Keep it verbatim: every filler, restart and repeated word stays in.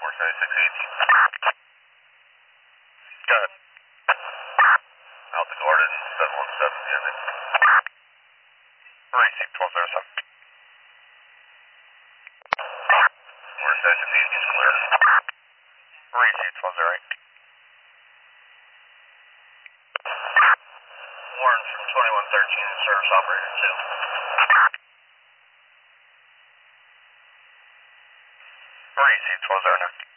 four seventy-six eighteen. Go ahead. Alpha Gordon, seven one seven, the ending. Racing twelve oh seven. Warren Station eight is clear. Racing twelve oh eight. Warren from twenty-one thirteen, service operator two. Racing twelve oh nine.